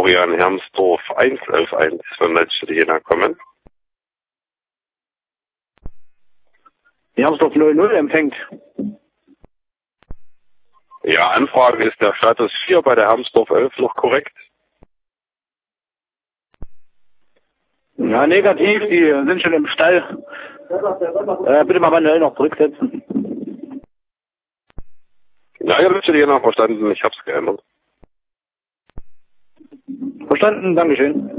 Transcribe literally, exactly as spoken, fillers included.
Florian Hermsdorf eins elf eins von letzter Jena kommen. Hermsdorf null null empfängt. Ja, Anfrage ist der Status vier bei der Hermsdorf elf noch korrekt? Ja, negativ, die sind schon im Stall. Äh, bitte mal manuell noch zurücksetzen. Ja, ihr letzte Jena verstanden, ich hab's geändert. Verstanden, Dankeschön.